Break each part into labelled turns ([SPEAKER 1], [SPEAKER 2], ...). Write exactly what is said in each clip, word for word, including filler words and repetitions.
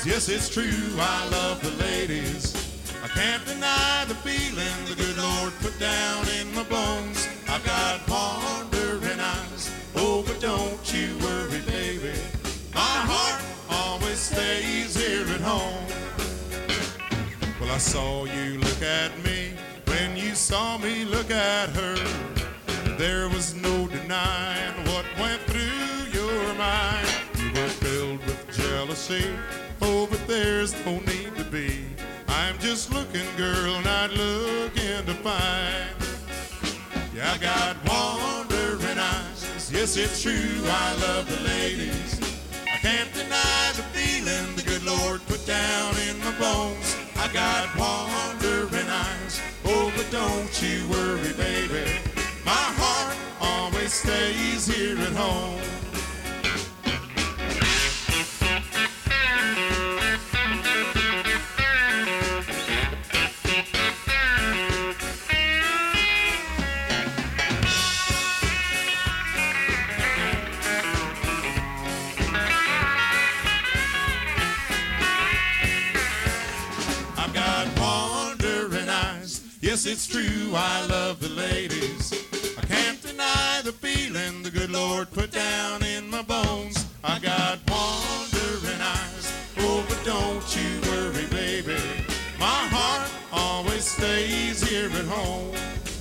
[SPEAKER 1] yes, it's true, I love the ladies. I can't deny the feeling the good Lord put down in my bones. I've got wandering eyes, oh, but don't you worry, baby. My heart always stays here at home. Well, I saw you look at me when you saw me look at her. There was no denying what went through your mind. You were filled with jealousy, oh, but there's no need to be. I'm just looking, girl, not looking to find. Yeah, I got wandering eyes, yes, it's true, I love the ladies. I can't deny the feeling the good Lord put down in my bones. I got wandering eyes, oh, but don't you worry, baby. My heart always stays here at home. I've got wandering eyes, yes, it's true, I love the ladies. I can't deny the feeling the good Lord put down in my bones. I got wandering eyes, oh, but don't you worry, baby. My heart always stays here at home.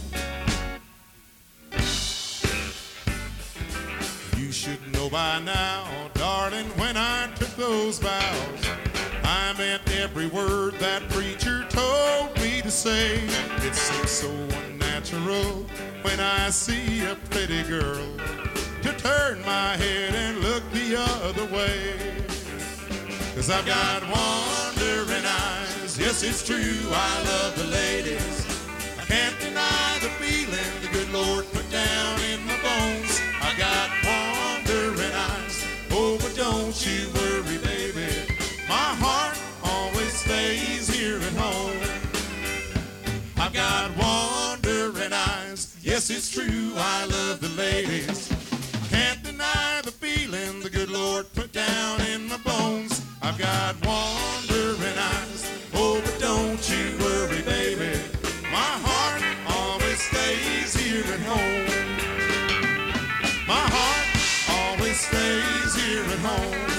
[SPEAKER 1] You should know by now, darling, when I took those vows, I meant every word that preacher told me to say. It seems so unnatural when I see a pretty girl to turn my head and look the other way. Cause I've got wandering eyes, yes, it's true, I love the ladies. I can't deny the feeling the good Lord put down in my bones. I got wandering eyes, oh, but don't you worry, baby. My heart always stays here at home. I've got wandering eyes, yes, it's true, I love the ladies. I can't deny the feeling the good Lord put down in my bones. I've got wandering eyes, oh, but don't you worry, baby. My heart always stays here at home. My heart always stays here at home.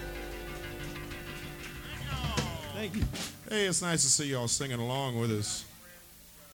[SPEAKER 2] Thank you.
[SPEAKER 1] Hey, it's nice to see y'all singing along with us.